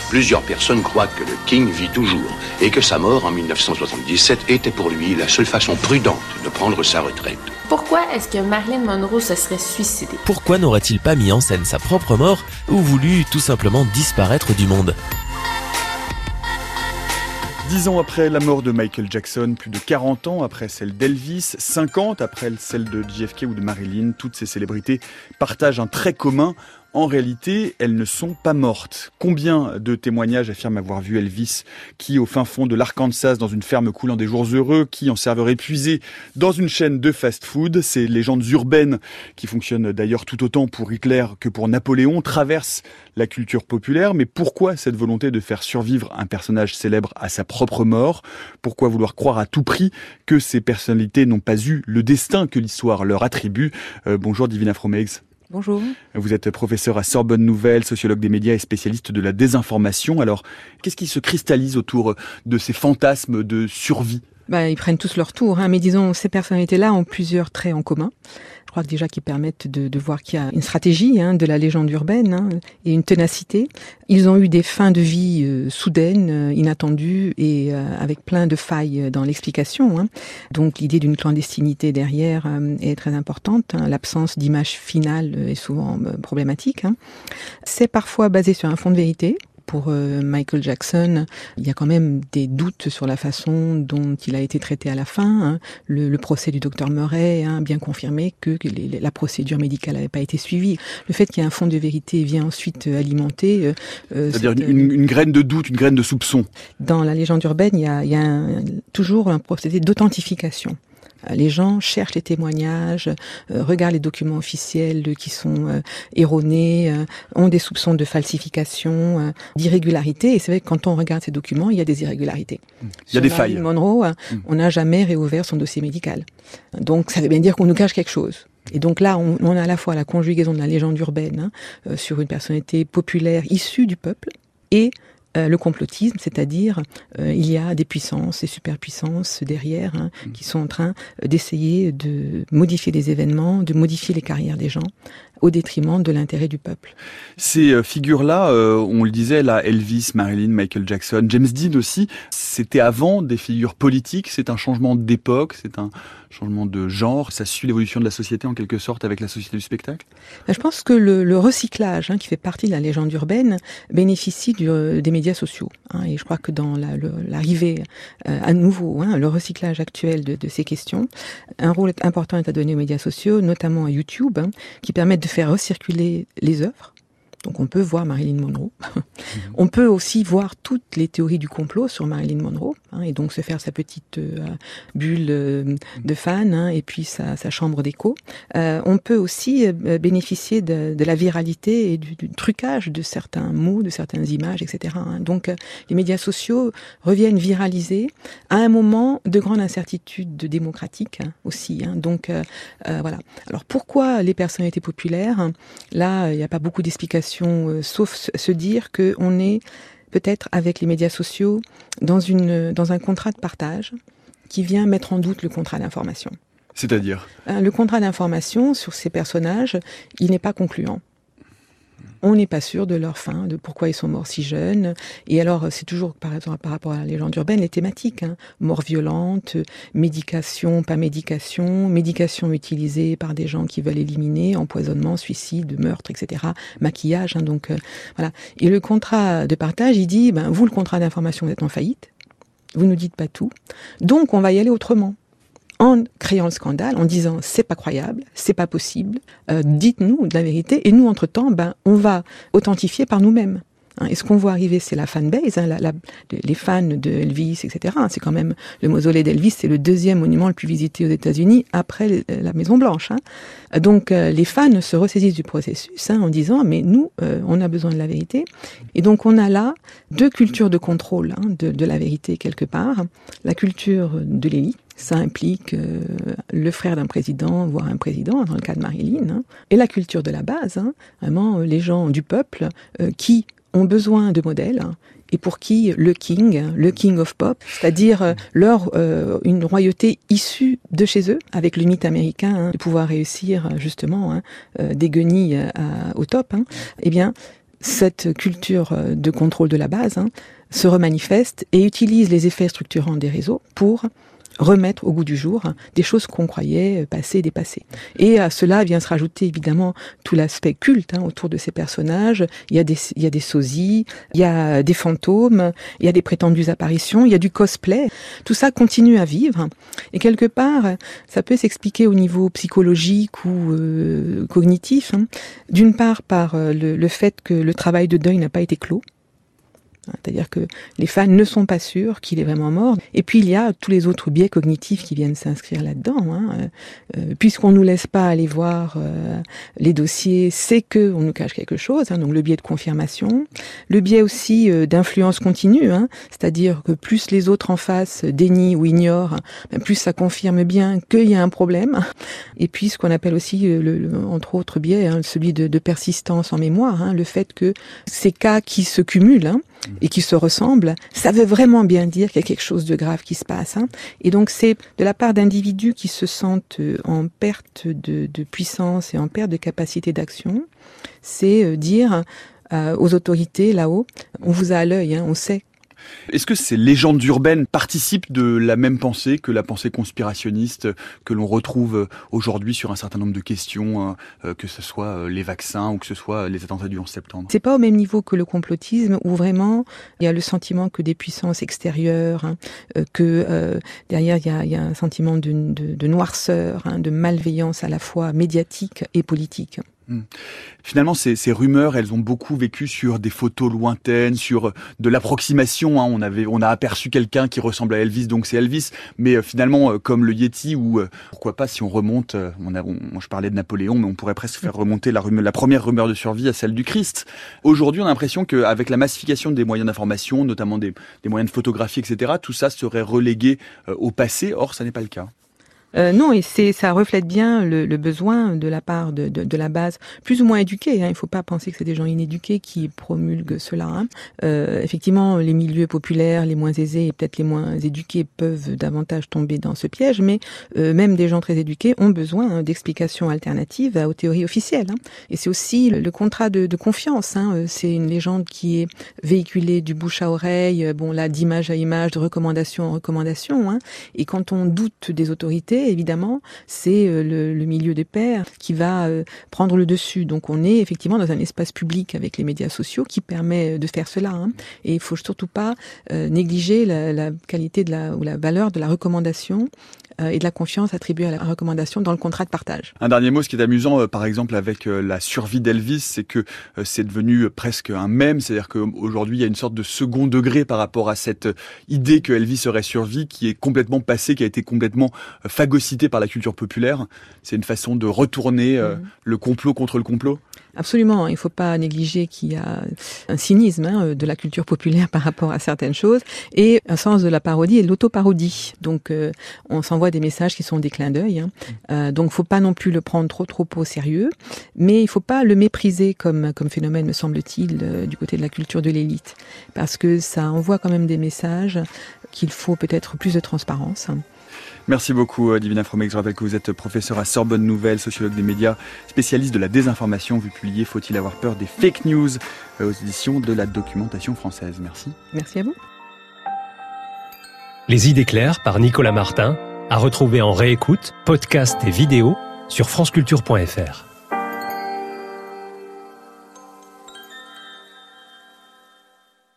Plusieurs personnes croient que le King vit toujours et que sa mort en 1977 était pour lui la seule façon prudente de prendre sa retraite. Pourquoi est-ce que Marilyn Monroe se serait suicidée? Pourquoi n'aurait-il pas mis en scène sa propre mort ou voulu tout simplement disparaître du monde ? 10 ans après la mort de Michael Jackson, plus de 40 ans après celle d'Elvis, 50 après celle de JFK ou de Marilyn, toutes ces célébrités partagent un trait commun. En réalité, elles ne sont pas mortes. Combien de témoignages affirment avoir vu Elvis, qui au fin fond de l'Arkansas, dans une ferme coulant des jours heureux, qui en serveur épuisé dans une chaîne de fast-food. Ces légendes urbaines, qui fonctionnent d'ailleurs tout autant pour Hitler que pour Napoléon, traversent la culture populaire. Mais pourquoi cette volonté de faire survivre un personnage célèbre à sa propre mort? Pourquoi vouloir croire à tout prix que ces personnalités n'ont pas eu le destin que l'histoire leur attribue? Bonjour Divina Fromex. Bonjour. Vous êtes professeur à Sorbonne Nouvelle, sociologue des médias et spécialiste de la désinformation. Alors, qu'est-ce qui se cristallise autour de ces fantasmes de survie? Ils prennent tous leur tour, mais disons, ces personnalités-là ont plusieurs traits en commun. Je crois que déjà qu'ils permettent de voir qu'il y a une stratégie de la légende urbaine et une ténacité. Ils ont eu des fins de vie soudaines, inattendues et avec plein de failles dans l'explication. Donc l'idée d'une clandestinité derrière est très importante. L'absence d'image finale est souvent problématique. C'est parfois basé sur un fond de vérité. Pour Michael Jackson, il y a quand même des doutes sur la façon dont il a été traité à la fin. Le procès du docteur Murray a bien confirmé que la procédure médicale n'avait pas été suivie. Le fait qu'il y ait un fond de vérité vient ensuite alimenter... C'est-à-dire une graine de doute, une graine de soupçon. Dans la légende urbaine, il y a toujours un procédé d'authentification. Les gens cherchent les témoignages, regardent les documents officiels qui sont erronés, ont des soupçons de falsification, d'irrégularité. Et c'est vrai que quand on regarde ces documents, il y a des irrégularités. Il y a des failles. Marilyn Monroe, on n'a jamais réouvert son dossier médical. Donc ça veut bien dire qu'on nous cache quelque chose. Et donc là, on a à la fois la conjugaison de la légende urbaine sur une personnalité populaire issue du peuple et le complotisme, c'est-à-dire il y a des puissances, des superpuissances derrière qui sont en train d'essayer de modifier les événements, de modifier les carrières des gens au détriment de l'intérêt du peuple. Ces figures-là, on le disait, là, Elvis, Marilyn, Michael Jackson, James Dean aussi, c'était avant des figures politiques, c'est un changement d'époque, c'est un changement de genre, ça suit l'évolution de la société en quelque sorte avec la société du spectacle? Je pense que le recyclage, qui fait partie de la légende urbaine, bénéficie des médias sociaux. Et je crois que dans l'arrivée à nouveau, le recyclage actuel de ces questions, un rôle important est à donner aux médias sociaux, notamment à YouTube, qui permettent de faire recirculer les œuvres. Donc on peut voir Marilyn Monroe. On peut aussi voir toutes les théories du complot sur Marilyn Monroe, et donc se faire sa petite bulle de fans, et puis sa chambre d'écho. On peut aussi bénéficier de la viralité et du trucage de certains mots, de certaines images, etc. Donc les médias sociaux reviennent viraliser à un moment de grande incertitude démocratique aussi. Donc voilà. Alors pourquoi les personnalités populaires? Là, il n'y a pas beaucoup d'explications. Sauf se dire qu'on est peut-être avec les médias sociaux dans un contrat de partage qui vient mettre en doute le contrat d'information. C'est-à-dire? Le contrat d'information sur ces personnages, il n'est pas concluant. On n'est pas sûr de leur fin, de pourquoi ils sont morts si jeunes. Et alors, c'est toujours, par exemple, par rapport à la légende urbaine, les thématiques. Mort violente, médication, pas médication, médication utilisée par des gens qui veulent éliminer, empoisonnement, suicide, meurtre, etc. Maquillage, donc voilà. Et le contrat de partage, il dit, vous, le contrat d'information, vous êtes en faillite. Vous nous dites pas tout. Donc, on va y aller autrement. En créant le scandale, en disant c'est pas croyable, c'est pas possible, dites-nous de la vérité, et nous entre-temps, on va authentifier par nous-mêmes. Et ce qu'on voit arriver, c'est la fanbase, les fans de Elvis, etc. C'est quand même le mausolée d'Elvis, c'est le deuxième monument le plus visité aux États-Unis après la Maison Blanche. Donc les fans se ressaisissent du processus en disant mais nous, on a besoin de la vérité. Et donc on a là deux cultures de contrôle de la vérité quelque part, la culture de l'élite. Ça implique le frère d'un président, voire un président, dans le cas de Marilyn, et la culture de la base, vraiment les gens du peuple qui ont besoin de modèles et pour qui le king of pop, c'est-à-dire une royauté issue de chez eux, avec le mythe américain de pouvoir réussir justement des guenilles au top, eh bien cette culture de contrôle de la base se remanifeste et utilise les effets structurants des réseaux pour remettre au goût du jour des choses qu'on croyait passées, dépassées. Et à cela vient se rajouter évidemment tout l'aspect culte autour de ces personnages. Il y a des sosies, il y a des fantômes, il y a des prétendues apparitions, il y a du cosplay. Tout ça continue à vivre. Et quelque part, ça peut s'expliquer au niveau psychologique ou cognitif. D'une part par le fait que le travail de deuil n'a pas été clos. C'est-à-dire que les fans ne sont pas sûrs qu'il est vraiment mort. Et puis il y a tous les autres biais cognitifs qui viennent s'inscrire là-dedans. Puisqu'on nous laisse pas aller voir les dossiers, c'est que on nous cache quelque chose. Donc le biais de confirmation, le biais aussi d'influence continue. C'est-à-dire que plus les autres en face dénient ou ignorent, plus ça confirme bien qu'il y a un problème. Et puis ce qu'on appelle aussi, entre autres biais, celui de persistance en mémoire. Le fait que ces cas qui se cumulent et qui se ressemblent, ça veut vraiment bien dire qu'il y a quelque chose de grave qui se passe. Et donc c'est de la part d'individus qui se sentent en perte de puissance et en perte de capacité d'action, c'est dire aux autorités là-haut, on vous a à l'œil, on sait. Est-ce que ces légendes urbaines participent de la même pensée que la pensée conspirationniste que l'on retrouve aujourd'hui sur un certain nombre de questions, que ce soit les vaccins ou que ce soit les attentats du 11 septembre? C'est pas au même niveau que le complotisme où vraiment il y a le sentiment que des puissances extérieures, que derrière il y a un sentiment de noirceur, de malveillance à la fois médiatique et politique. Finalement, ces rumeurs, elles ont beaucoup vécu sur des photos lointaines, sur de l'approximation. On a aperçu quelqu'un qui ressemble à Elvis, donc c'est Elvis. Mais finalement, comme le Yéti, ou pourquoi pas, si on remonte, je parlais de Napoléon, mais on pourrait presque faire remonter la première rumeur de survie à celle du Christ. Aujourd'hui, on a l'impression qu'avec la massification des moyens d'information, notamment des moyens de photographie, etc., tout ça serait relégué au passé. Or, ça n'est pas le cas. Non, et ça reflète bien le besoin de la part de la base, plus ou moins éduquée. Il ne faut pas penser que c'est des gens inéduqués qui promulguent cela. Effectivement, les milieux populaires, les moins aisés et peut-être les moins éduqués peuvent davantage tomber dans ce piège, mais même des gens très éduqués ont besoin d'explications alternatives aux théories officielles. Et c'est aussi le contrat de confiance. C'est une légende qui est véhiculée du bouche à oreille, d'image à image, de recommandation en recommandation. Et quand on doute des autorités, évidemment, c'est le milieu des pairs qui va prendre le dessus. Donc on est effectivement dans un espace public avec les médias sociaux qui permet de faire cela. Et il faut surtout pas négliger la qualité ou la valeur de la recommandation et de la confiance attribuée à la recommandation dans le contrat de partage. Un dernier mot, ce qui est amusant, par exemple, avec la survie d'Elvis, c'est que c'est devenu presque un mème, c'est-à-dire qu'aujourd'hui, il y a une sorte de second degré par rapport à cette idée que Elvis aurait survécu, qui est complètement passée, qui a été complètement phagocytée par la culture populaire. C'est une façon de retourner le complot contre le complot. Absolument, il ne faut pas négliger qu'il y a un cynisme de la culture populaire par rapport à certaines choses et un sens de la parodie et de l'autoparodie. Donc on s'envoie des messages qui sont des clins d'œil. Donc il ne faut pas non plus le prendre trop au sérieux, mais il ne faut pas le mépriser comme phénomène, me semble-t-il, du côté de la culture de l'élite. Parce que ça envoie quand même des messages qu'il faut peut-être plus de transparence. Merci beaucoup, Divina Fromeck. Je rappelle que vous êtes professeur à Sorbonne Nouvelle, sociologue des médias, spécialiste de la désinformation. Vous publiez Faut-il avoir peur des fake news aux éditions de la Documentation française. Merci. Merci à vous. Les idées claires par Nicolas Martin, à retrouver en réécoute, podcast et vidéo sur franceculture.fr.